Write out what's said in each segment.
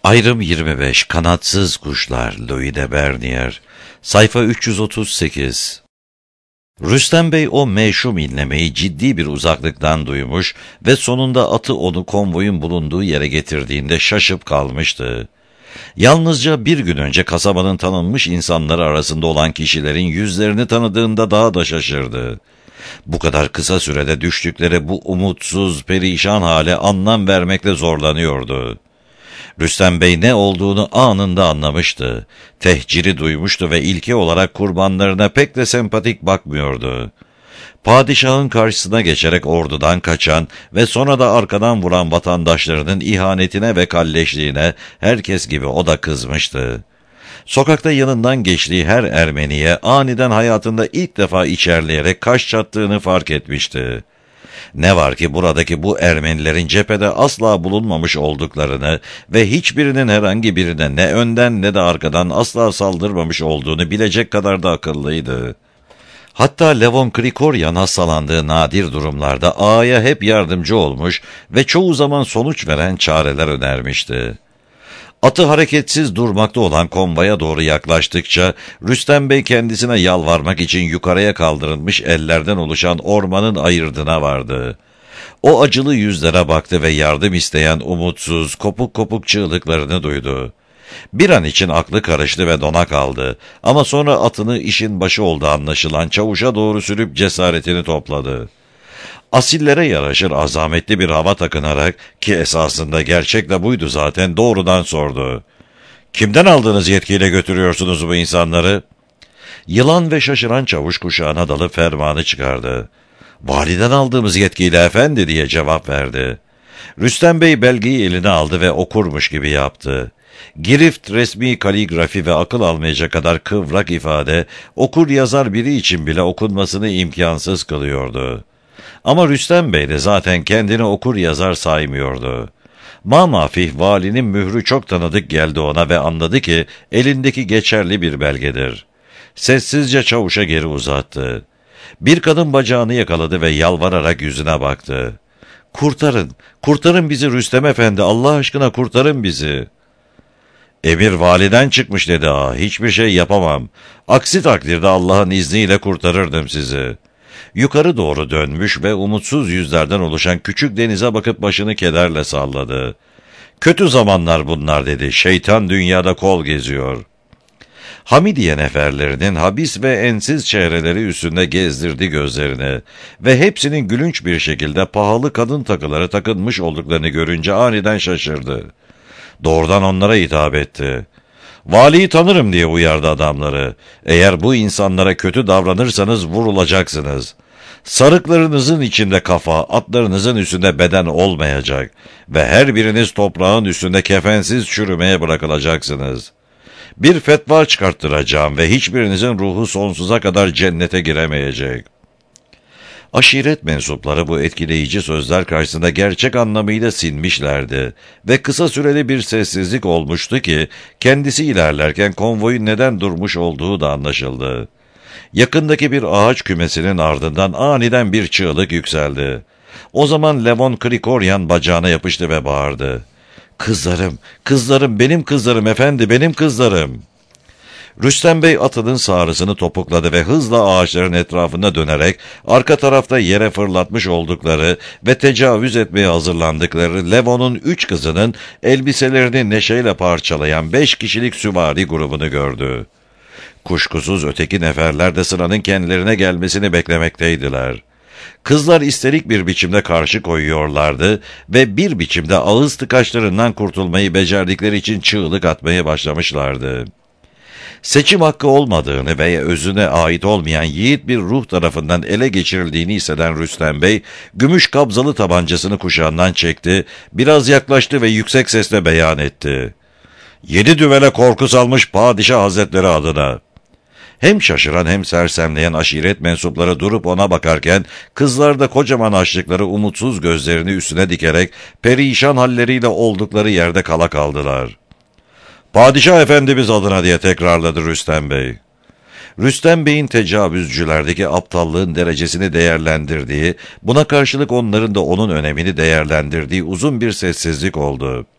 Ayrım 25 Kanatsız Kuşlar Louis de Bernier Sayfa 338. Rüstem Bey o meşhum inlemeyi ciddi bir uzaklıktan duymuş ve sonunda atı onu konvoyun bulunduğu yere getirdiğinde şaşıp kalmıştı. Yalnızca bir gün önce kasabanın tanınmış insanları arasında olan kişilerin yüzlerini tanıdığında daha da şaşırdı. Bu kadar kısa sürede düştükleri bu umutsuz, perişan hale anlam vermekle zorlanıyordu. Rüstem Bey ne olduğunu anında anlamıştı. Tehciri duymuştu ve ilki olarak kurbanlarına pek de sempatik bakmıyordu. Padişahın karşısına geçerek ordudan kaçan ve sonra da arkadan vuran vatandaşlarının ihanetine ve kalleşliğine herkes gibi o da kızmıştı. Sokakta yanından geçtiği her Ermeniye aniden hayatında ilk defa içerleyerek kaş çattığını fark etmişti. Ne var ki buradaki bu Ermenilerin cephede asla bulunmamış olduklarını ve hiçbirinin herhangi birine ne önden ne de arkadan asla saldırmamış olduğunu bilecek kadar da akıllıydı. Hatta Levon Krikorian hastalandığı nadir durumlarda ağaya hep yardımcı olmuş ve çoğu zaman sonuç veren çareler önermişti. Atı hareketsiz durmakta olan konvoya doğru yaklaştıkça Rüstem Bey kendisine yalvarmak için yukarıya kaldırılmış ellerden oluşan ormanın ayırdına vardı. O acılı yüzlere baktı ve yardım isteyen umutsuz, kopuk kopuk çığlıklarını duydu. Bir an için aklı karıştı ve dona kaldı ama sonra atını işin başı olduğu anlaşılan çavuşa doğru sürüp cesaretini topladı. Asillere yaraşır azametli bir hava takınarak, ki esasında gerçek de buydu zaten, doğrudan sordu. "Kimden aldığınız yetkiyle götürüyorsunuz bu insanları?" Yılan ve şaşıran çavuş kuşağına dalıp fermanı çıkardı. "Validen aldığımız yetkiyle efendi," diye cevap verdi. Rüstem Bey belgeyi eline aldı ve okurmuş gibi yaptı. Girift, resmi kaligrafi ve akıl almayacak kadar kıvrak ifade, okur yazar biri için bile okunmasını imkansız kılıyordu. Ama Rüstem Bey de zaten kendini okur yazar saymıyordu. Mamafih valinin mührü çok tanıdık geldi ona ve anladı ki elindeki geçerli bir belgedir. Sessizce çavuşa geri uzattı. Bir kadın bacağını yakaladı ve yalvararak yüzüne baktı. "Kurtarın, kurtarın bizi Rüstem Efendi, Allah aşkına kurtarın bizi." "Emir validen çıkmış," dedi ağa. "Hiçbir şey yapamam. Aksi takdirde Allah'ın izniyle kurtarırdım sizi." Yukarı doğru dönmüş ve umutsuz yüzlerden oluşan küçük denize bakıp başını kederle salladı. "Kötü zamanlar bunlar," dedi. "Şeytan dünyada kol geziyor." Hamidiye neferlerinin habis ve ensiz çehreleri üstünde gezdirdi gözlerini ve hepsinin gülünç bir şekilde pahalı kadın takıları takınmış olduklarını görünce aniden şaşırdı. Doğrudan onlara hitap etti. "Valiyi tanırım," diye uyardı adamları. "Eğer bu insanlara kötü davranırsanız vurulacaksınız. Sarıklarınızın içinde kafa, atlarınızın üstünde beden olmayacak ve her biriniz toprağın üstünde kefensiz çürümeye bırakılacaksınız. Bir fetva çıkarttıracağım ve hiçbirinizin ruhu sonsuza kadar cennete giremeyecek." Aşiret mensupları bu etkileyici sözler karşısında gerçek anlamıyla sinmişlerdi ve kısa süreli bir sessizlik olmuştu ki kendisi ilerlerken konvoyun neden durmuş olduğu da anlaşıldı. Yakındaki bir ağaç kümesinin ardından aniden bir çığlık yükseldi. O zaman Levon Krikorian bacağına yapıştı ve bağırdı. "Kızlarım, kızlarım, benim kızlarım efendi, benim kızlarım." Rüstem Bey atının sağrısını topukladı ve hızla ağaçların etrafında dönerek arka tarafta yere fırlatmış oldukları ve tecavüz etmeye hazırlandıkları Levon'un 3 kızının elbiselerini neşeyle parçalayan 5 kişilik süvari grubunu gördü. Kuşkusuz öteki neferler de sıranın kendilerine gelmesini beklemekteydiler. Kızlar isterik bir biçimde karşı koyuyorlardı ve bir biçimde ağız tıkaçlarından kurtulmayı becerdikleri için çığlık atmaya başlamışlardı. Seçim hakkı olmadığını veya özüne ait olmayan yiğit bir ruh tarafından ele geçirildiğini hisseden Rüstem Bey, gümüş kabzalı tabancasını kuşağından çekti, biraz yaklaştı ve yüksek sesle beyan etti. "7 düvele korku salmış padişah hazretleri adına." Hem şaşıran hem sersemleyen aşiret mensupları durup ona bakarken, kızlar da kocaman açtıkları umutsuz gözlerini üstüne dikerek perişan halleriyle oldukları yerde kala kaldılar. "Padişah Efendimiz adına," diye tekrarladı Rüstem Bey. Rüstem Bey'in tecavüzcülerdeki aptallığın derecesini değerlendirdiği, buna karşılık onların da onun önemini değerlendirdiği uzun bir sessizlik oldu.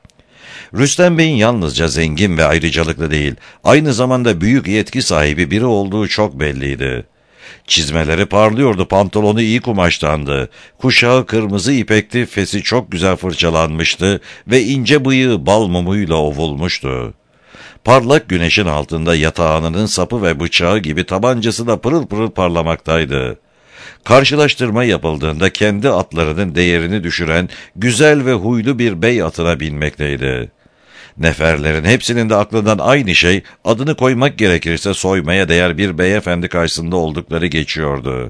Rüstem Bey'in yalnızca zengin ve ayrıcalıklı değil, aynı zamanda büyük yetki sahibi biri olduğu çok belliydi. Çizmeleri parlıyordu, pantolonu iyi kumaştandı. Kuşağı kırmızı ipekti, fesi çok güzel fırçalanmıştı ve ince bıyığı bal mumuyla ovulmuştu. Parlak güneşin altında yatağının sapı ve bıçağı gibi tabancası da pırıl pırıl parlamaktaydı. Karşılaştırma yapıldığında kendi atlarının değerini düşüren güzel ve huylu bir bey atına binmekteydi. Neferlerin hepsinin de aklından aynı şey, adını koymak gerekirse soymaya değer bir beyefendi karşısında oldukları geçiyordu.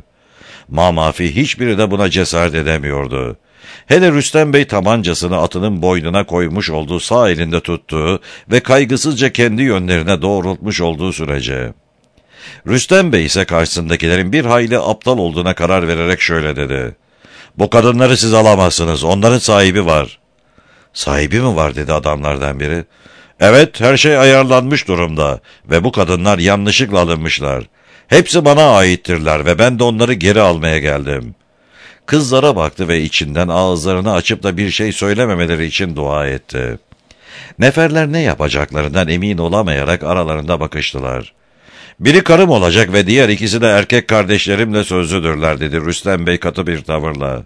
Mamafi hiçbiri de buna cesaret edemiyordu. Hele Rüstem Bey tabancasını atının boynuna koymuş olduğu sağ elinde tuttuğu ve kaygısızca kendi yönlerine doğrultmuş olduğu sürece. Rüstem Bey ise karşısındakilerin bir hayli aptal olduğuna karar vererek şöyle dedi: "Bu kadınları siz alamazsınız, onların sahibi var." "Sahibi mi var?" dedi adamlardan biri. "Evet, her şey ayarlanmış durumda ve bu kadınlar yanlışlıkla alınmışlar. Hepsi bana aittirler ve ben de onları geri almaya geldim." Kızlara baktı ve içinden ağızlarını açıp da bir şey söylememeleri için dua etti. Neferler ne yapacaklarından emin olamayarak aralarında bakıştılar. "Biri karım olacak ve diğer ikisi de erkek kardeşlerimle sözlüdürler," dedi Rüstem Bey katı bir tavırla.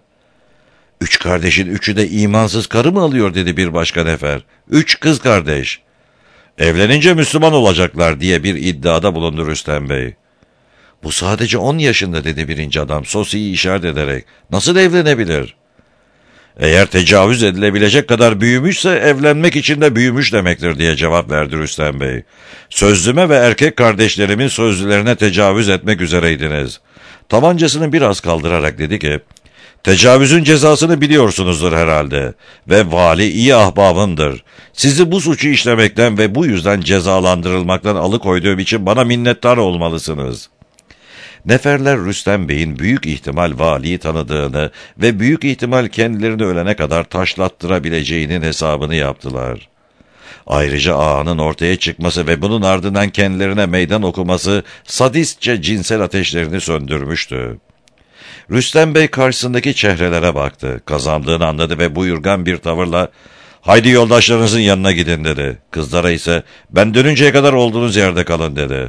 "Üç kardeşin üçü de imansız karı mı alıyor?" dedi bir başka nefer. "Üç kız kardeş." "Evlenince Müslüman olacaklar," diye bir iddiada bulundu Rüstem Bey. "Bu sadece 10 yaşında," dedi birinci adam Sosi'yi işaret ederek. "Nasıl evlenebilir?" "Eğer tecavüz edilebilecek kadar büyümüşse evlenmek için de büyümüş demektir," diye cevap verdi Rüstem Bey. "Sözlüme ve erkek kardeşlerimin sözlülerine tecavüz etmek üzereydiniz." Tabancasını biraz kaldırarak dedi ki, "Tecavüzün cezasını biliyorsunuzdur herhalde ve vali iyi ahbabımdır. Sizi bu suçu işlemekten ve bu yüzden cezalandırılmaktan alıkoyduğum için bana minnettar olmalısınız." Neferler Rüstem Bey'in büyük ihtimal valiyi tanıdığını ve büyük ihtimal kendilerini ölene kadar taşlattırabileceğinin hesabını yaptılar. Ayrıca ağanın ortaya çıkması ve bunun ardından kendilerine meydan okuması sadistçe cinsel ateşlerini söndürmüştü. Rüstem Bey karşısındaki çehrelere baktı, kazandığını anladı ve buyurgan bir tavırla "Haydi yoldaşlarınızın yanına gidin," dedi. Kızlara ise "Ben dönünceye kadar olduğunuz yerde kalın," dedi.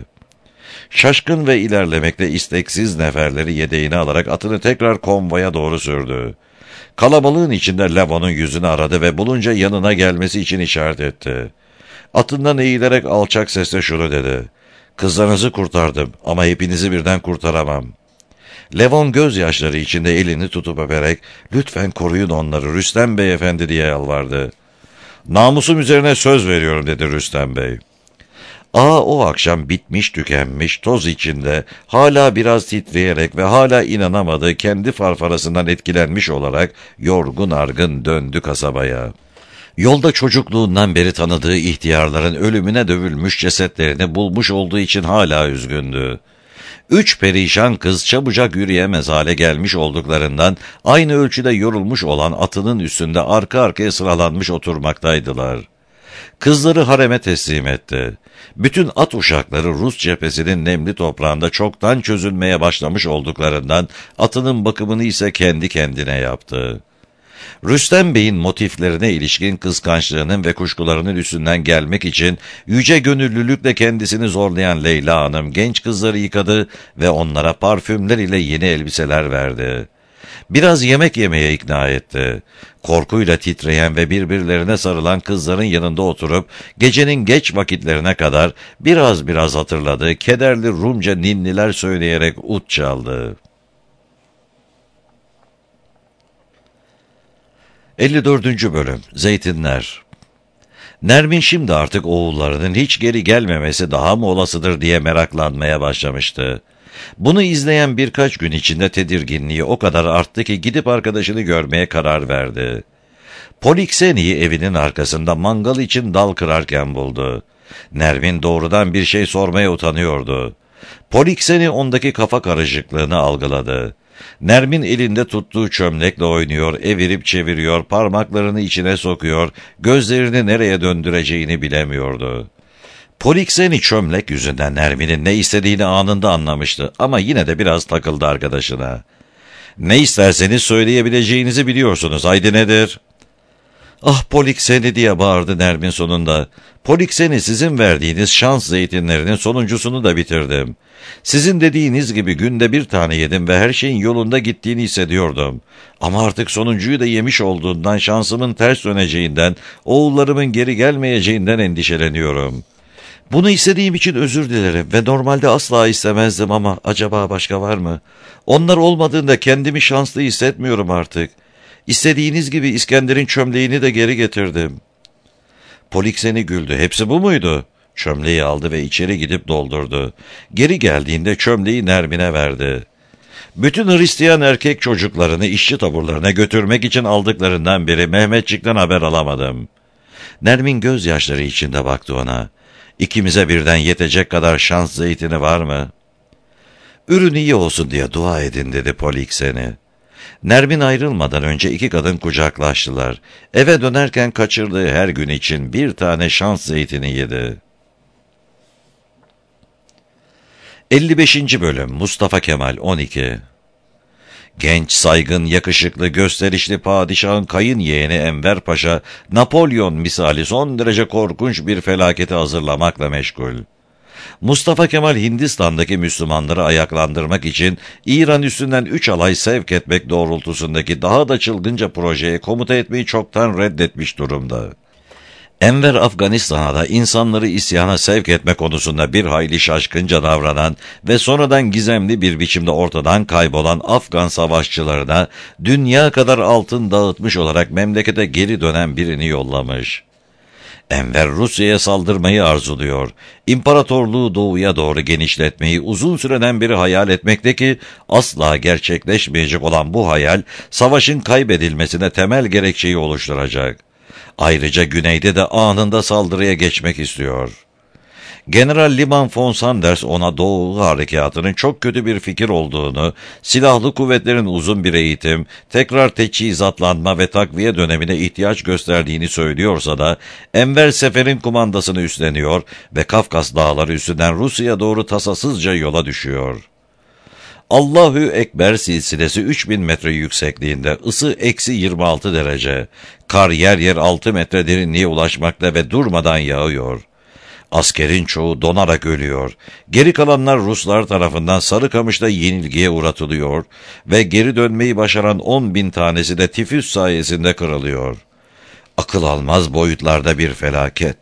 Şaşkın ve ilerlemekte isteksiz neferleri yedeğine alarak atını tekrar konvoya doğru sürdü. Kalabalığın içinde Levon'un yüzünü aradı ve bulunca yanına gelmesi için işaret etti. Atından eğilerek alçak sesle şunu dedi: "Kızlarınızı kurtardım ama hepinizi birden kurtaramam." Levon gözyaşları içinde elini tutup öperek "Lütfen koruyun onları Rüstem Bey efendi," diye yalvardı. "Namusum üzerine söz veriyorum," dedi Rüstem Bey. Ağa o akşam bitmiş tükenmiş, toz içinde, hala biraz titreyerek ve hala inanamadığı kendi farfarasından etkilenmiş olarak yorgun argın döndü kasabaya. Yolda çocukluğundan beri tanıdığı ihtiyarların ölümüne dövülmüş cesetlerini bulmuş olduğu için hala üzgündü. 3 perişan kız çabucak yürüyemez hale gelmiş olduklarından aynı ölçüde yorulmuş olan atının üstünde arka arkaya sıralanmış oturmaktaydılar. Kızları hareme teslim etti. Bütün at uşakları Rus cephesinin nemli toprağında çoktan çözülmeye başlamış olduklarından atının bakımını ise kendi kendine yaptı. Rüstem Bey'in motiflerine ilişkin kıskançlığının ve kuşkularının üstünden gelmek için yüce gönüllülükle kendisini zorlayan Leyla Hanım genç kızları yıkadı ve onlara parfümler ile yeni elbiseler verdi. Biraz yemek yemeye ikna etti. Korkuyla titreyen ve birbirlerine sarılan kızların yanında oturup gecenin geç vakitlerine kadar biraz hatırladığı kederli Rumca ninniler söyleyerek ut çaldı. 54. Bölüm Zeytinler. Nermin şimdi artık oğullarının hiç geri gelmemesi daha mı olasıdır diye meraklanmaya başlamıştı. Bunu izleyen birkaç gün içinde tedirginliği o kadar arttı ki gidip arkadaşını görmeye karar verdi. Polikseni'yi evinin arkasında mangal için dal kırarken buldu. Nermin doğrudan bir şey sormaya utanıyordu. Polikseni ondaki kafa karışıklığını algıladı. Nermin elinde tuttuğu çömlekle oynuyor, evirip çeviriyor, parmaklarını içine sokuyor, gözlerini nereye döndüreceğini bilemiyordu. Polikseni çömlek yüzünden Nermin'in ne istediğini anında anlamıştı ama yine de biraz takıldı arkadaşına. "Ne isterseniz söyleyebileceğinizi biliyorsunuz, haydi nedir?" "Ah Polikseni!" diye bağırdı Nermin sonunda. "Polikseni, sizin verdiğiniz şans zeytinlerinin sonuncusunu da bitirdim. Sizin dediğiniz gibi günde bir tane yedim ve her şeyin yolunda gittiğini hissediyordum. Ama artık sonuncuyu da yemiş olduğundan, şansımın ters döneceğinden, oğullarımın geri gelmeyeceğinden endişeleniyorum. Bunu istediğim için özür dilerim ve normalde asla istemezdim ama acaba başka var mı? Onlar olmadığında kendimi şanslı hissetmiyorum artık. İstediğiniz gibi İskender'in çömleğini de geri getirdim." Polikseni güldü. "Hepsi bu muydu?" Çömleği aldı ve içeri gidip doldurdu. Geri geldiğinde çömleği Nermin'e verdi. "Bütün Hristiyan erkek çocuklarını işçi taburlarına götürmek için aldıklarından beri Mehmetçik'ten haber alamadım." Nermin gözyaşları içinde baktı ona. "İkimize birden yetecek kadar şans zeytini var mı?" "Ürün iyi olsun diye dua edin," dedi Polikseni. Nermin ayrılmadan önce iki kadın kucaklaştılar. Eve dönerken kaçırdığı her gün için bir tane şans zeytini yedi. 55. Bölüm. Mustafa Kemal 12. Genç, saygın, yakışıklı, gösterişli padişahın kayın yeğeni Enver Paşa, Napolyon misali son derece korkunç bir felaketi hazırlamakla meşgul. Mustafa Kemal, Hindistan'daki Müslümanları ayaklandırmak için İran üstünden 3 alay sevk etmek doğrultusundaki daha da çılgınca projeye komuta etmeyi çoktan reddetmiş durumda. Enver, Afganistan'a da insanları isyana sevk etme konusunda bir hayli şaşkınca davranan ve sonradan gizemli bir biçimde ortadan kaybolan Afgan savaşçılarına dünya kadar altın dağıtmış olarak memlekete geri dönen birini yollamış. Enver, Rusya'ya saldırmayı arzuluyor. İmparatorluğu doğuya doğru genişletmeyi uzun süreden beri hayal etmekte ki asla gerçekleşmeyecek olan bu hayal, savaşın kaybedilmesine temel gerekçeyi oluşturacak. Ayrıca güneyde de anında saldırıya geçmek istiyor. General Liman von Sanders ona Doğu harekatının çok kötü bir fikir olduğunu, silahlı kuvvetlerin uzun bir eğitim, tekrar teçhizatlanma ve takviye dönemine ihtiyaç gösterdiğini söylüyorsa da, Enver seferin kumandasını üstleniyor ve Kafkas dağları üstünden Rusya'ya doğru tasasızca yola düşüyor. Allahü Ekber silsilesi 3000 metre yüksekliğinde, ısı -26 derece, kar yer yer 6 metre derinliğe ulaşmakta ve durmadan yağıyor. Askerin çoğu donarak ölüyor. Geri kalanlar Ruslar tarafından Sarıkamış'ta yenilgiye uğratılıyor ve geri dönmeyi başaran 10.000 tanesi de tifüs sayesinde kırılıyor. Akıl almaz boyutlarda bir felaket.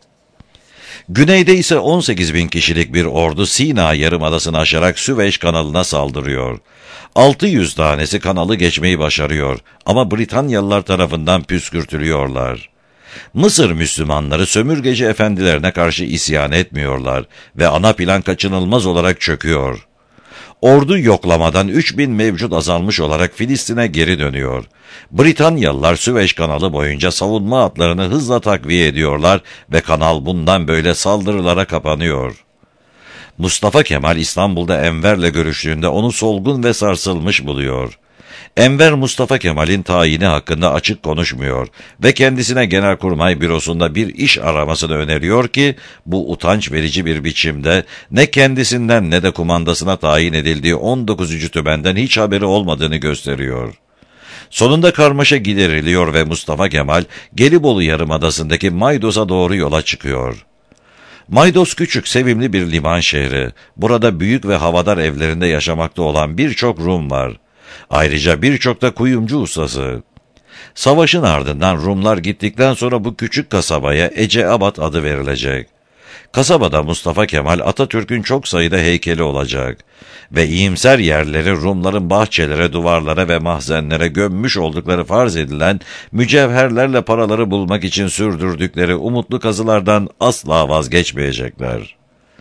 Güneyde ise 18.000 kişilik bir ordu Sina Yarımadası'nı aşarak Süveyş kanalına saldırıyor. 600 tanesi kanalı geçmeyi başarıyor ama Britanyalılar tarafından püskürtülüyorlar. Mısır Müslümanları sömürgeci efendilerine karşı isyan etmiyorlar ve ana plan kaçınılmaz olarak çöküyor. Ordu yoklamadan 3000 mevcut azalmış olarak Filistin'e geri dönüyor. Britanyalılar Süveyş kanalı boyunca savunma hatlarını hızla takviye ediyorlar ve kanal bundan böyle saldırılara kapanıyor. Mustafa Kemal İstanbul'da Enver'le görüştüğünde onu solgun ve sarsılmış buluyor. Enver, Mustafa Kemal'in tayini hakkında açık konuşmuyor ve kendisine Genelkurmay Bürosu'nda bir iş aramasını öneriyor ki, bu utanç verici bir biçimde ne kendisinden ne de kumandasına tayin edildiği 19. tümenden hiç haberi olmadığını gösteriyor. Sonunda karmaşa gideriliyor ve Mustafa Kemal, Gelibolu Yarımadası'ndaki Maydos'a doğru yola çıkıyor. Maydos küçük, sevimli bir liman şehri. Burada büyük ve havadar evlerinde yaşamakta olan birçok Rum var. Ayrıca birçok da kuyumcu ustası. Savaşın ardından Rumlar gittikten sonra bu küçük kasabaya Eceabat adı verilecek. Kasabada Mustafa Kemal Atatürk'ün çok sayıda heykeli olacak ve iyimser yerleri Rumların bahçelere, duvarlara ve mahzenlere gömmüş oldukları farz edilen mücevherlerle paraları bulmak için sürdürdükleri umutlu kazılardan asla vazgeçmeyecekler.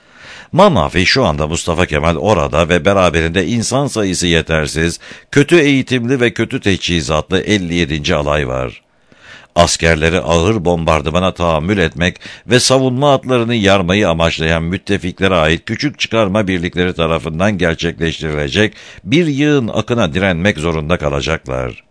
Mamafi şu anda Mustafa Kemal orada ve beraberinde insan sayısı yetersiz, kötü eğitimli ve kötü teçhizatlı 57. alay var. Askerleri ağır bombardımana tahammül etmek ve savunma hatlarını yarmayı amaçlayan müttefiklere ait küçük çıkarma birlikleri tarafından gerçekleştirilecek bir yığın akına direnmek zorunda kalacaklar.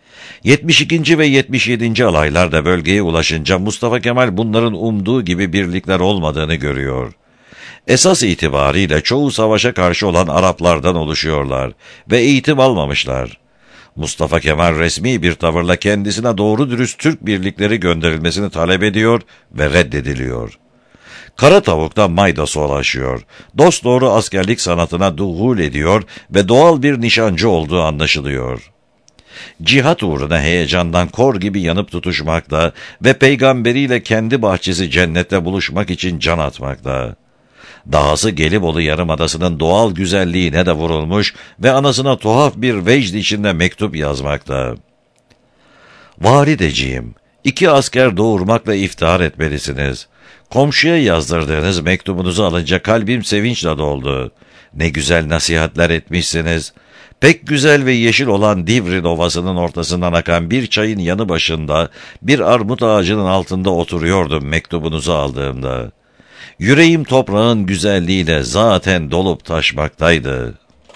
72. ve 77. alaylar da bölgeye ulaşınca Mustafa Kemal bunların umduğu gibi birlikler olmadığını görüyor. Esas itibariyle çoğu savaşa karşı olan Araplardan oluşuyorlar ve eğitim almamışlar. Mustafa Kemal resmi bir tavırla kendisine doğru dürüst Türk birlikleri gönderilmesini talep ediyor ve reddediliyor. Kara tavukta mayda dolaşıyor. Dosdoğru askerlik sanatına duhul ediyor ve doğal bir nişancı olduğu anlaşılıyor. Cihat uğruna heyecandan kor gibi yanıp tutuşmakta ve peygamberiyle kendi bahçesi cennette buluşmak için can atmakta. Dahası Gelibolu Yarımadası'nın doğal güzelliğine de vurulmuş ve anasına tuhaf bir vecd içinde mektup yazmakta. Valideciğim, 2 asker doğurmakla iftihar etmelisiniz. Komşuya yazdırdığınız mektubunuzu alınca kalbim sevinçle doldu. Ne güzel nasihatler etmişsiniz. Pek güzel ve yeşil olan Divrin Ovası'nın ortasından akan bir çayın yanı başında, bir armut ağacının altında oturuyordum mektubunuzu aldığımda. Yüreğim toprağın güzelliğiyle zaten dolup taşmaktaydı.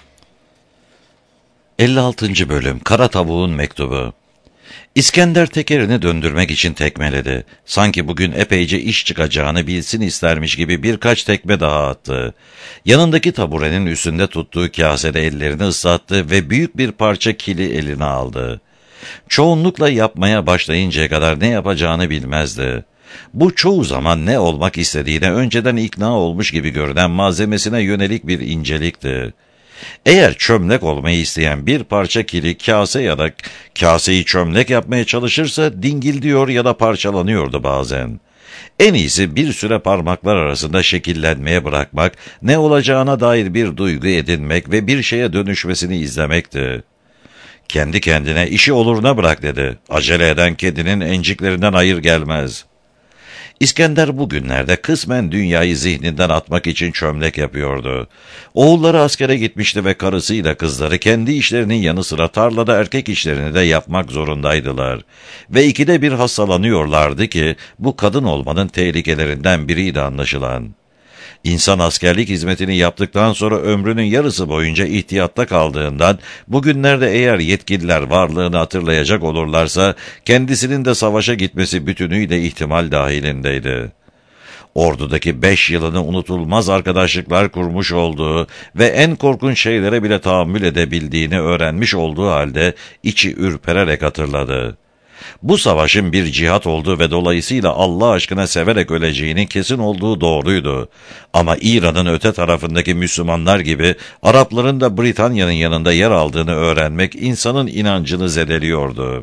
56. Bölüm Kara Tavuğun Mektubu. İskender tekerini döndürmek için tekmeledi. Sanki bugün epeyce iş çıkacağını bilsin istermiş gibi birkaç tekme daha attı. Yanındaki taburenin üstünde tuttuğu kasede ellerini ıslattı ve büyük bir parça kili eline aldı. Çoğunlukla yapmaya başlayıncaya kadar ne yapacağını bilmezdi. Bu çoğu zaman ne olmak istediğine önceden ikna olmuş gibi görünen malzemesine yönelik bir incelikti. Eğer çömlek olmayı isteyen bir parça kili kase ya da kaseyi çömlek yapmaya çalışırsa dingildiyor ya da parçalanıyordu bazen. En iyisi bir süre parmaklar arasında şekillenmeye bırakmak, ne olacağına dair bir duygu edinmek ve bir şeye dönüşmesini izlemekti. Kendi kendine işi oluruna bırak dedi. Acele eden kedinin enciklerinden hayır gelmez. İskender bugünlerde kısmen dünyayı zihninden atmak için çömlek yapıyordu. Oğulları askere gitmişti ve karısıyla kızları kendi işlerinin yanı sıra tarlada erkek işlerini de yapmak zorundaydılar. Ve 2'de 1 hastalanıyorlardı ki bu kadın olmanın tehlikelerinden biriydi anlaşılan. İnsan askerlik hizmetini yaptıktan sonra ömrünün yarısı boyunca ihtiyatta kaldığından bugünlerde eğer yetkililer varlığını hatırlayacak olurlarsa kendisinin de savaşa gitmesi bütünüyle ihtimal dahilindeydi. Ordudaki 5 yılını unutulmaz arkadaşlıklar kurmuş olduğu ve en korkunç şeylere bile tahammül edebildiğini öğrenmiş olduğu halde içi ürpererek hatırladı. Bu savaşın bir cihat olduğu ve dolayısıyla Allah aşkına severek öleceğinin kesin olduğu doğruydu. Ama İran'ın öte tarafındaki Müslümanlar gibi Arapların da Britanya'nın yanında yer aldığını öğrenmek insanın inancını zedeliyordu.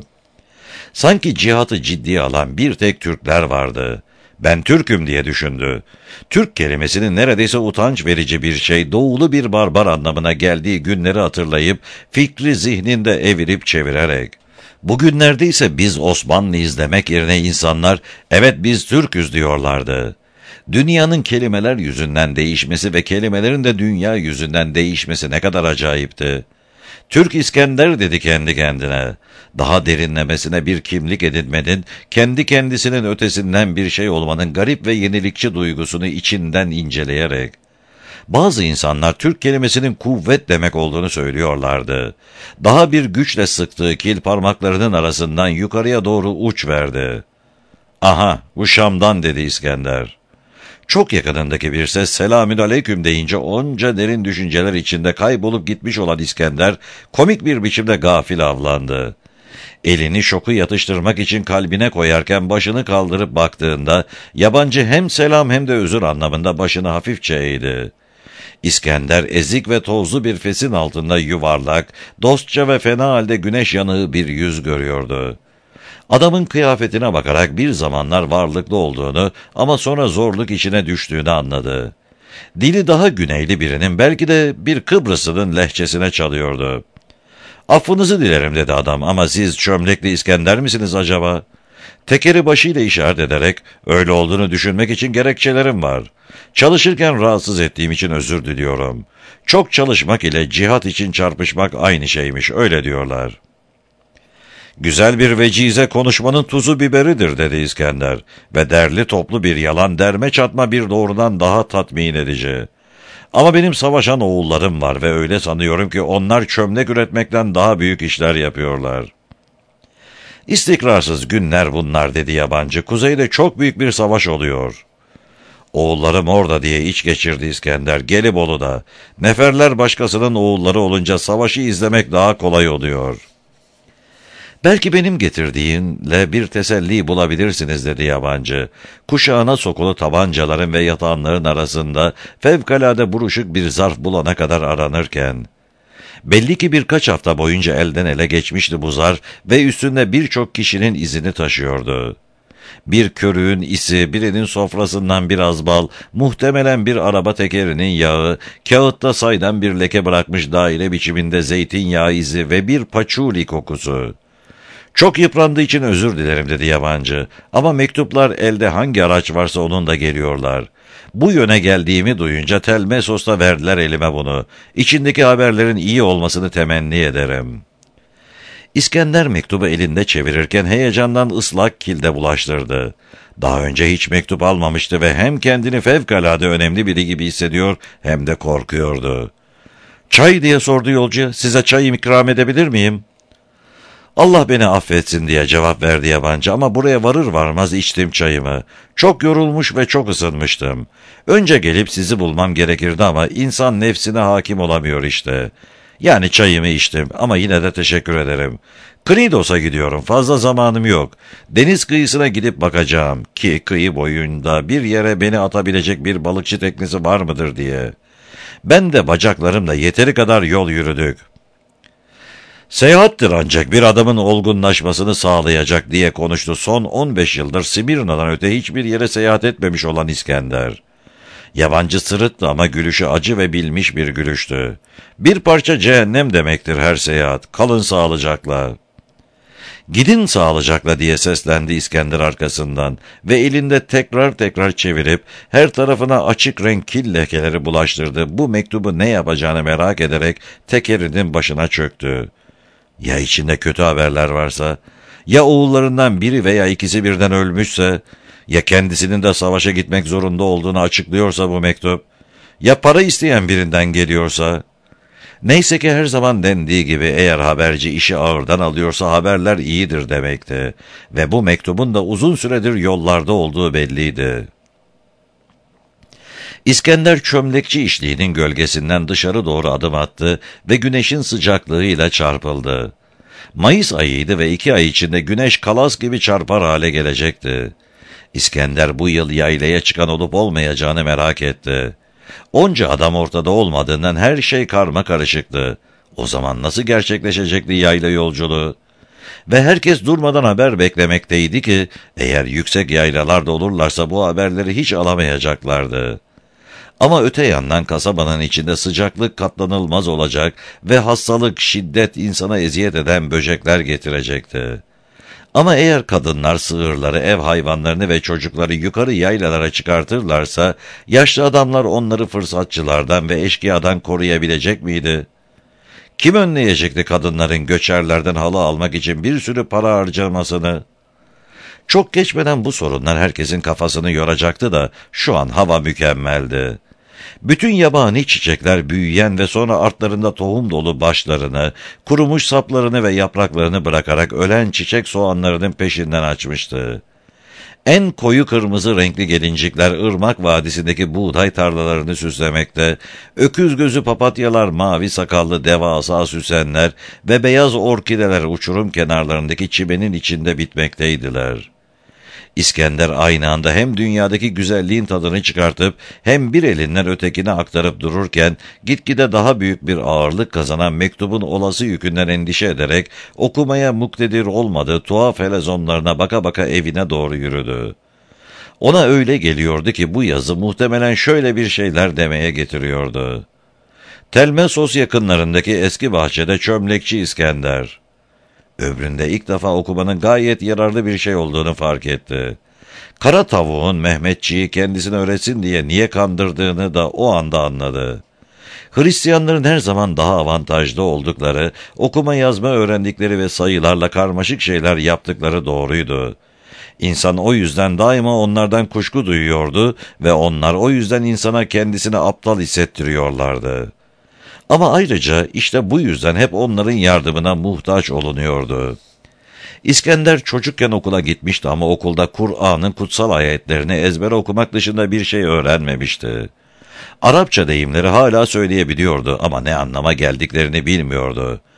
Sanki cihatı ciddiye alan bir tek Türkler vardı. Ben Türk'üm diye düşündü. Türk kelimesinin neredeyse utanç verici bir şey, doğulu bir barbar anlamına geldiği günleri hatırlayıp fikri zihninde evirip çevirerek. Bugünlerde ise biz Osmanlıyız demek yerine insanlar evet biz Türk'üz diyorlardı. Dünyanın kelimeler yüzünden değişmesi ve kelimelerin de dünya yüzünden değişmesi ne kadar acayipti. Türk İskender dedi kendi kendine. Daha derinlemesine bir kimlik edinmenin, kendi kendisinin ötesinden bir şey olmanın garip ve yenilikçi duygusunu içinden inceleyerek. Bazı insanlar Türk kelimesinin kuvvet demek olduğunu söylüyorlardı. Daha bir güçle sıktığı kil parmaklarının arasından yukarıya doğru uç verdi. Aha, bu Şam'dan dedi İskender. Çok yakınındaki bir ses selamünaleyküm deyince onca derin düşünceler içinde kaybolup gitmiş olan İskender komik bir biçimde gafil avlandı. Elini şoku yatıştırmak için kalbine koyarken başını kaldırıp baktığında yabancı hem selam hem de özür anlamında başını hafifçe eğdi. İskender ezik ve tozlu bir fesin altında yuvarlak, dostça ve fena halde güneş yanığı bir yüz görüyordu. Adamın kıyafetine bakarak bir zamanlar varlıklı olduğunu ama sonra zorluk içine düştüğünü anladı. Dili daha güneyli birinin belki de bir Kıbrıslı'nın lehçesine çalıyordu. Affınızı dilerim dedi adam ama siz çömlekli İskender misiniz acaba? Tekeri başıyla işaret ederek öyle olduğunu düşünmek için gerekçelerim var. Çalışırken rahatsız ettiğim için özür diliyorum. Çok çalışmak ile cihat için çarpışmak aynı şeymiş öyle diyorlar. Güzel bir vecize konuşmanın tuzu biberidir dedi İskender ve derli toplu bir yalan derme çatma bir doğrudan daha tatmin edici. Ama benim savaşan oğullarım var ve öyle sanıyorum ki onlar çömlek üretmekten daha büyük işler yapıyorlar. İstikrarsız günler bunlar dedi yabancı. Kuzeyde çok büyük bir savaş oluyor. Oğullarım orada diye iç geçirdi İskender. Gelibolu'da. Neferler başkasının oğulları olunca savaşı izlemek daha kolay oluyor. Belki benim getirdiğimle bir teselli bulabilirsiniz dedi yabancı. Kuşağına sokulu tabancaların ve yatağanların arasında fevkalade buruşuk bir zarf bulana kadar aranırken. Belli ki birkaç hafta boyunca elden ele geçmişti bu zarf ve üstünde birçok kişinin izini taşıyordu. Bir körüğün isi, birinin sofrasından biraz bal, muhtemelen bir araba tekerinin yağı, kağıtta saydan bir leke bırakmış daire biçiminde zeytinyağı izi ve bir paçuli kokusu. Çok yıprandığı için özür dilerim dedi yabancı. Ama mektuplar elde hangi araç varsa onunla geliyorlar. Bu yöne geldiğimi duyunca Telmesos'ta verdiler elime bunu. İçindeki haberlerin iyi olmasını temenni ederim. İskender mektubu elinde çevirirken heyecandan ıslak kilde bulaştırdı. Daha önce hiç mektup almamıştı ve hem kendini fevkalade önemli biri gibi hissediyor hem de korkuyordu. "Çay?" diye sordu yolcu. "Size çay ikram edebilir miyim?" "Allah beni affetsin" diye cevap verdi yabancı, "ama buraya varır varmaz içtim çayımı. Çok yorulmuş ve çok ısınmıştım. Önce gelip sizi bulmam gerekirdi ama insan nefsine hakim olamıyor işte. Yani çayımı içtim ama yine de teşekkür ederim. Knidos'a gidiyorum, fazla zamanım yok. Deniz kıyısına gidip bakacağım ki kıyı boyunda bir yere beni atabilecek bir balıkçı teknesi var mıdır diye. Ben de bacaklarımla yeteri kadar yol yürüdük. Seyahattir ancak bir adamın olgunlaşmasını sağlayacak diye konuştu son 15 yıldır Simirna'dan öte hiçbir yere seyahat etmemiş olan İskender. Yabancı sırıttı ama gülüşü acı ve bilmiş bir gülüştü. "Bir parça cehennem demektir her seyahat. Kalın sağlıcakla." "Gidin sağlıcakla" diye seslendi İskender arkasından ve elinde tekrar tekrar çevirip her tarafına açık renk kil lekeleri bulaştırdı. Bu mektubu ne yapacağını merak ederek tekerinin başına çöktü. Ya içinde kötü haberler varsa? Ya oğullarından biri veya ikisi birden ölmüşse? Ya kendisinin de savaşa gitmek zorunda olduğunu açıklıyorsa bu mektup? Ya para isteyen birinden geliyorsa? Neyse ki her zaman dendiği gibi eğer haberci işi ağırdan alıyorsa haberler iyidir demekti. Ve bu mektubun da uzun süredir yollarda olduğu belliydi. İskender çömlekçi işliğinin gölgesinden dışarı doğru adım attı ve güneşin sıcaklığıyla çarpıldı. Mayıs ayıydı ve 2 ay içinde güneş kalas gibi çarpar hale gelecekti. İskender bu yıl yaylaya çıkan olup olmayacağını merak etti. Onca adam ortada olmadığından her şey karma karışıktı. O zaman nasıl gerçekleşecekti yayla yolculuğu? Ve herkes durmadan haber beklemekteydi ki eğer yüksek yaylalarda olurlarsa bu haberleri hiç alamayacaklardı. Ama öte yandan kasabanın içinde sıcaklık katlanılmaz olacak ve hastalık, şiddet insana eziyet eden böcekler getirecekti. Ama eğer kadınlar sığırları, ev hayvanlarını ve çocukları yukarı yaylalara çıkartırlarsa, yaşlı adamlar onları fırsatçılardan ve eşkıyadan koruyabilecek miydi? Kim önleyecekti kadınların göçerlerden halı almak için bir sürü para harcamasını? Çok geçmeden bu sorunlar herkesin kafasını yoracaktı da şu an hava mükemmeldi. Bütün yabani çiçekler büyüyen ve sonra artlarında tohum dolu başlarını, kurumuş saplarını ve yapraklarını bırakarak ölen çiçek soğanlarının peşinden açmıştı. En koyu kırmızı renkli gelincikler ırmak vadisindeki buğday tarlalarını süslemekte, öküz gözü papatyalar, mavi sakallı devasa süsenler ve beyaz orkideler uçurum kenarlarındaki çimenin içinde bitmekteydiler. İskender aynı anda hem dünyadaki güzelliğin tadını çıkartıp hem bir elinden ötekine aktarıp dururken gitgide daha büyük bir ağırlık kazanan mektubun olası yükünden endişe ederek okumaya muktedir olmadığı tuhaf helezonlarına baka baka evine doğru yürüdü. Ona öyle geliyordu ki bu yazı muhtemelen şöyle bir şeyler demeye getiriyordu. Telmesos yakınlarındaki eski bahçede çömlekçi İskender. Ömründe ilk defa okumanın gayet yararlı bir şey olduğunu fark etti. Kara tavuğun Mehmetçiği kendisine öğretsin diye niye kandırdığını da o anda anladı. Hristiyanların her zaman daha avantajlı oldukları, okuma yazma öğrendikleri ve sayılarla karmaşık şeyler yaptıkları doğruydu. İnsan o yüzden daima onlardan kuşku duyuyordu ve onlar o yüzden insana kendisini aptal hissettiriyorlardı. Ama ayrıca işte bu yüzden hep onların yardımına muhtaç olunuyordu. İskender çocukken okula gitmişti ama okulda Kur'an'ın kutsal ayetlerini ezbere okumak dışında bir şey öğrenmemişti. Arapça deyimleri hala söyleyebiliyordu ama ne anlama geldiklerini bilmiyordu.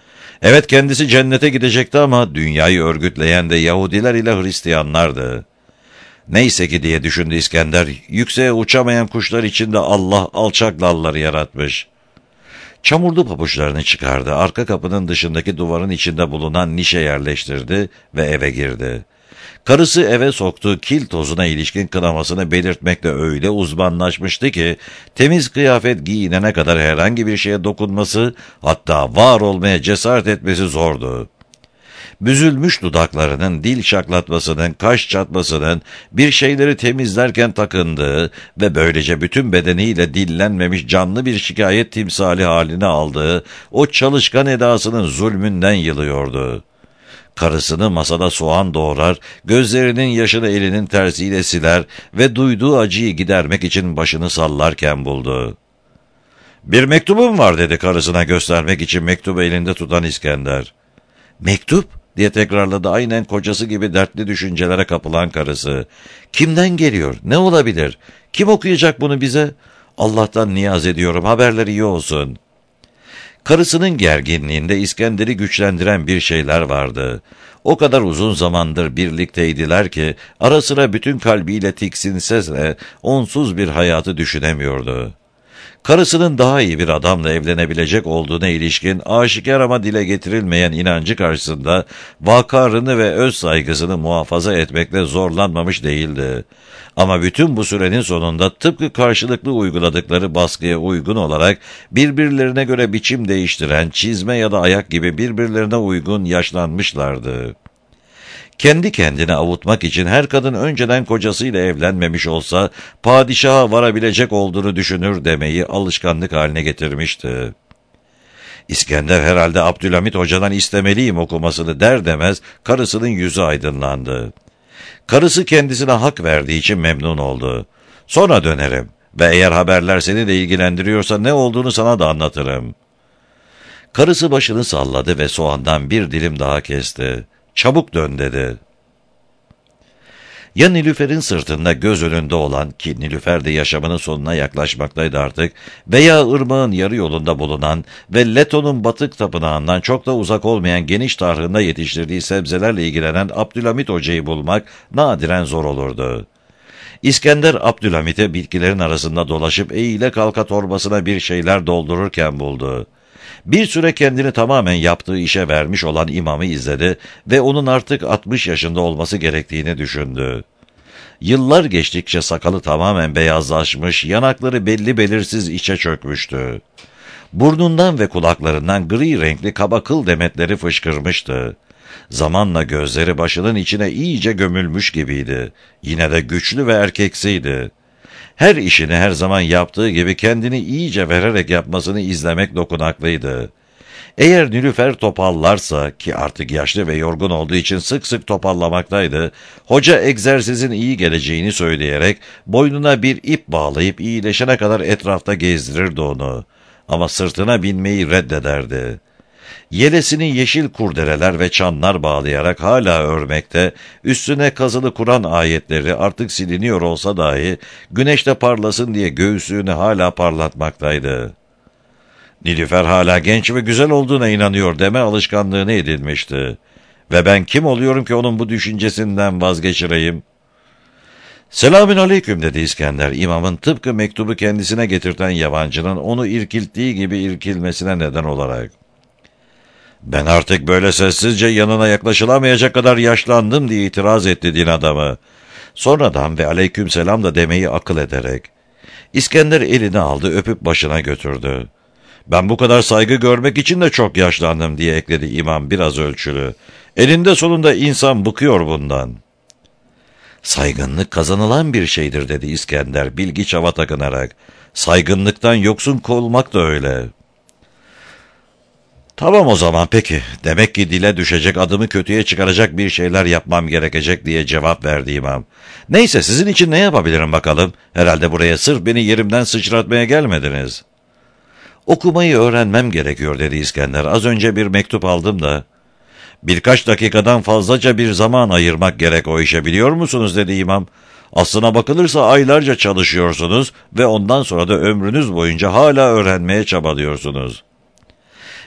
Evet, kendisi cennete gidecekti ama dünyayı örgütleyen de Yahudiler ile Hristiyanlardı. Neyse ki diye düşündü İskender, yükseğe uçamayan kuşlar içinde Allah alçak dalları yaratmış. Çamurlu pabuçlarını çıkardı, arka kapının dışındaki duvarın içinde bulunan nişe yerleştirdi ve eve girdi. Karısı eve soktuğu kil tozuna ilişkin kınamasını belirtmekle öyle uzmanlaşmıştı ki, temiz kıyafet giyinene kadar herhangi bir şeye dokunması, hatta var olmaya cesaret etmesi zordu. Büzülmüş dudaklarının, dil şaklatmasının, kaş çatmasının, bir şeyleri temizlerken takındığı ve böylece bütün bedeniyle dillenmemiş canlı bir şikayet timsali haline aldığı o çalışkan edasının zulmünden yılıyordu. Karısını masada soğan doğrar, gözlerinin yaşını elinin tersiyle siler ve duyduğu acıyı gidermek için başını sallarken buldu. "Bir mektubum var," dedi karısına göstermek için mektubu elinde tutan İskender. "Mektup?" diye tekrarladı aynen kocası gibi dertli düşüncelere kapılan karısı. "Kimden geliyor? Ne olabilir? Kim okuyacak bunu bize? Allah'tan niyaz ediyorum, haberleri iyi olsun." Karısının gerginliğinde İskender'i güçlendiren bir şeyler vardı. O kadar uzun zamandır birlikteydiler ki ara sıra bütün kalbiyle tiksinse de onsuz bir hayatı düşünemiyordu. Karısının daha iyi bir adamla evlenebilecek olduğuna ilişkin aşikar ama dile getirilmeyen inancı karşısında vakarını ve öz saygısını muhafaza etmekle zorlanmamış değildi. Ama bütün bu sürenin sonunda tıpkı karşılıklı uyguladıkları baskıya uygun olarak birbirlerine göre biçim değiştiren çizme ya da ayak gibi birbirlerine uygun yaşlanmışlardı. Kendi kendine avutmak için her kadın önceden kocasıyla evlenmemiş olsa padişaha varabilecek olduğunu düşünür demeyi alışkanlık haline getirmişti. İskender herhalde Abdülhamit Hoca'dan istemeliyim okumasını der demez karısının yüzü aydınlandı. Karısı kendisine hak verdiği için memnun oldu. "Sonra dönerim ve eğer haberler seni de ilgilendiriyorsa ne olduğunu sana da anlatırım." Karısı başını salladı ve soğandan bir dilim daha kesti. "Çabuk dön," dedi. Ya Nilüfer'in sırtında göz önünde olan, ki Nilüfer de yaşamının sonuna yaklaşmaktaydı artık, veya ırmağın yarı yolunda bulunan ve Leto'nun batık tapınağından çok da uzak olmayan geniş tarhında yetiştirdiği sebzelerle ilgilenen Abdülhamit Hoca'yı bulmak nadiren zor olurdu. İskender Abdülhamit'e bitkilerin arasında dolaşıp eğile kalka torbasına bir şeyler doldururken buldu. Bir süre kendini tamamen yaptığı işe vermiş olan imamı izledi ve onun artık 60 yaşında olması gerektiğini düşündü. Yıllar geçtikçe sakalı tamamen beyazlaşmış, yanakları belli belirsiz içe çökmüştü. Burnundan ve kulaklarından gri renkli kaba kıl demetleri fışkırmıştı. Zamanla gözleri başının içine iyice gömülmüş gibiydi. Yine de güçlü ve erkeksiydi. Her işini her zaman yaptığı gibi kendini iyice vererek yapmasını izlemek dokunaklıydı. Eğer Nilüfer topallarsa, ki artık yaşlı ve yorgun olduğu için sık sık topallamaktaydı, hoca egzersizin iyi geleceğini söyleyerek boynuna bir ip bağlayıp iyileşene kadar etrafta gezdirirdi onu. Ama sırtına binmeyi reddederdi. Yelesini yeşil kurdeleler ve çanlar bağlayarak hala örmekte, üstüne kazılı Kur'an ayetleri artık siliniyor olsa dahi, güneşte parlasın diye göğsünü hala parlatmaktaydı. Nilüfer hala genç ve güzel olduğuna inanıyor deme alışkanlığını edinmişti. Ve ben kim oluyorum ki onun bu düşüncesinden vazgeçireyim? "Selamün aleyküm," dedi İskender, imamın tıpkı mektubu kendisine getirten yabancının onu irkilttiği gibi irkilmesine neden olarak. "Ben artık böyle sessizce yanına yaklaşılamayacak kadar yaşlandım," diye itiraz etti din adamı. Sonradan ve aleykümselam da demeyi akıl ederek. İskender elini aldı, öpüp başına götürdü. "Ben bu kadar saygı görmek için de çok yaşlandım," diye ekledi imam biraz ölçülü. "Elinde sonunda insan bıkıyor bundan." "Saygınlık kazanılan bir şeydir," dedi İskender bilgi çava takınarak. "Saygınlıktan yoksun olmak da öyle." "Tamam o zaman, peki. Demek ki dile düşecek, adımı kötüye çıkaracak bir şeyler yapmam gerekecek," diye cevap verdi imam. "Neyse, sizin için ne yapabilirim bakalım? Herhalde buraya sırf beni yerimden sıçratmaya gelmediniz." "Okumayı öğrenmem gerekiyor," dedi İskender. "Az önce bir mektup aldım da." "Birkaç dakikadan fazlaca bir zaman ayırmak gerek o işe, biliyor musunuz?" dedi imam. "Aslına bakılırsa aylarca çalışıyorsunuz ve ondan sonra da ömrünüz boyunca hala öğrenmeye çabalıyorsunuz."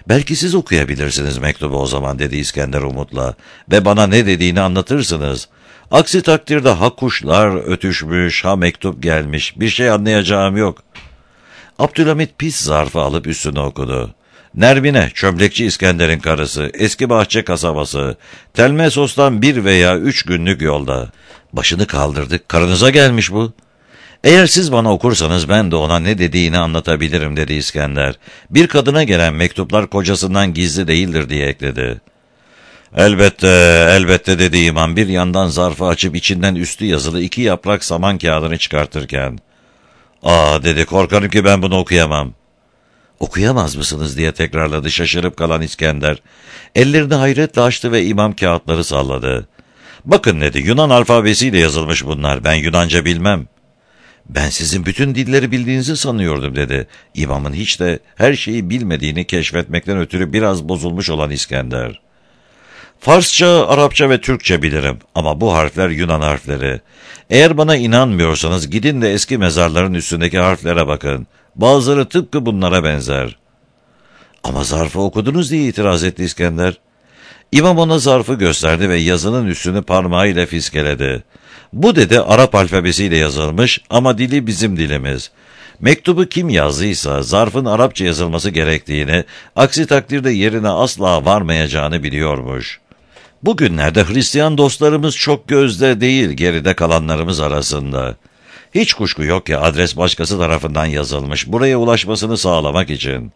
Belki siz okuyabilirsiniz mektubu o zaman, dedi İskender umutla, ve bana ne dediğini anlatırsınız. Aksi takdirde ha kuşlar ötüşmüş, ha mektup gelmiş, bir şey anlayacağım yok. Abdülhamit pis zarfı alıp üstüne okudu. Nermine, çömlekçi İskender'in karısı, eski bahçe kasabası, Telmesos'tan 1 veya 3 günlük yolda. Başını kaldırdı, karınıza gelmiş bu. Eğer siz bana okursanız ben de ona ne dediğini anlatabilirim, dedi İskender. Bir kadına gelen mektuplar kocasından gizli değildir, diye ekledi. Elbette, elbette, dedi imam bir yandan zarfı açıp içinden üstü yazılı 2 yaprak saman kağıdını çıkartırken. Dedi, korkarım ki ben bunu okuyamam. Okuyamaz mısınız, diye tekrarladı şaşırıp kalan İskender. Ellerini hayretle açtı ve imam kağıtları salladı. Bakın, dedi, Yunan alfabesiyle yazılmış bunlar, ben Yunanca bilmem. Ben sizin bütün dilleri bildiğinizi sanıyordum, dedi. İmamın hiç de her şeyi bilmediğini keşfetmekten ötürü biraz bozulmuş olan İskender. Farsça, Arapça ve Türkçe bilirim ama bu harfler Yunan harfleri. Eğer bana inanmıyorsanız gidin de eski mezarların üstündeki harflere bakın. Bazıları tıpkı bunlara benzer. Ama zarfı okudunuz, diye itiraz etti İskender. İmam ona zarfı gösterdi ve yazının üstünü parmağıyla fiskeledi. Bu, dedi, Arap alfabesiyle yazılmış ama dili bizim dilimiz. Mektubu kim yazdıysa zarfın Arapça yazılması gerektiğini, aksi takdirde yerine asla varmayacağını biliyormuş. Bugünlerde Hristiyan dostlarımız çok gözde değil, geride kalanlarımız arasında. Hiç kuşku yok ki adres başkası tarafından yazılmış, buraya ulaşmasını sağlamak için.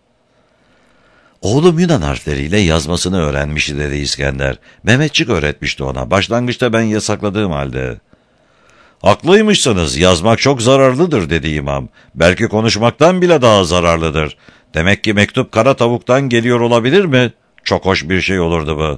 Oğlum Yunan harfleriyle yazmasını öğrenmişti, dedi İskender. Mehmetçik öğretmişti ona, başlangıçta ben yasakladığım halde. Haklıymışsınız, yazmak çok zararlıdır, dedi imam. Belki konuşmaktan bile daha zararlıdır. Demek ki mektup kara tavuktan geliyor olabilir mi? Çok hoş bir şey olurdu bu.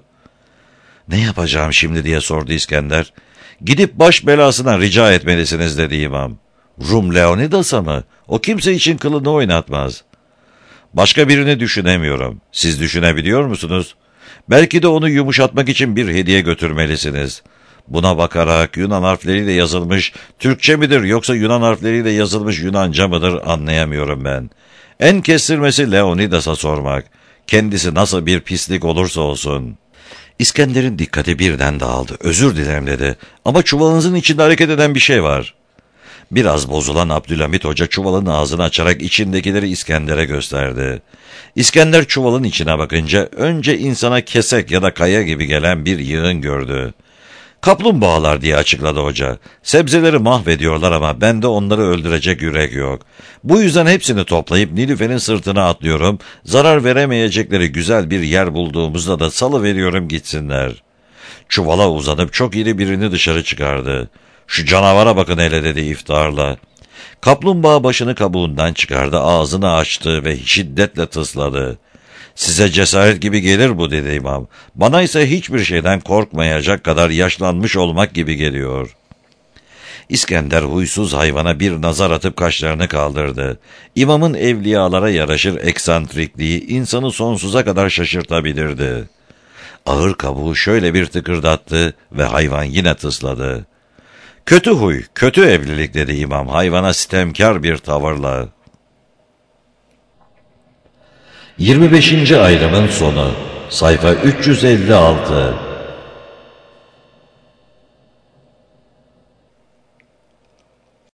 Ne yapacağım şimdi, diye sordu İskender. Gidip baş belasına rica etmelisiniz, dedi imam. Rum Leonidas'a mı? O kimse için kılını oynatmaz. Başka birini düşünemiyorum. Siz düşünebiliyor musunuz? Belki de onu yumuşatmak için bir hediye götürmelisiniz. Buna bakarak Yunan harfleriyle yazılmış Türkçe midir yoksa Yunan harfleriyle yazılmış Yunanca mıdır anlayamıyorum ben. En kestirmesi Leonidas'a sormak. Kendisi nasıl bir pislik olursa olsun. İskender'in dikkati birden dağıldı. Özür dilerim, dedi. Ama çuvalınızın içinde hareket eden bir şey var. Biraz bozulan Abdülhamit Hoca çuvalın ağzını açarak içindekileri İskender'e gösterdi. İskender çuvalın içine bakınca önce insana kesek ya da kaya gibi gelen bir yığın gördü. Kaplumbağalar, diye açıkladı hoca. Sebzeleri mahvediyorlar ama bende onları öldürecek yürek yok. Bu yüzden hepsini toplayıp Nilüfer'in sırtına atlıyorum. Zarar veremeyecekleri güzel bir yer bulduğumuzda da salıveriyorum gitsinler. Çuvala uzanıp çok iri birini dışarı çıkardı. Şu canavara bakın hele, dedi iftiharla. Kaplumbağa başını kabuğundan çıkardı, ağzını açtı ve şiddetle tısladı. Size cesaret gibi gelir bu, dedi imam. Bana ise hiçbir şeyden korkmayacak kadar yaşlanmış olmak gibi geliyor. İskender huysuz hayvana bir nazar atıp kaşlarını kaldırdı. İmamın evliyalara yaraşır eksantrikliği insanı sonsuza kadar şaşırtabilirdi. Ağır kabuğu şöyle bir tıkırdattı ve hayvan yine tısladı. Kötü huy, kötü evlilik, dedi imam hayvana sitemkar bir tavırla. 25. ayrımın sonu. Sayfa 356.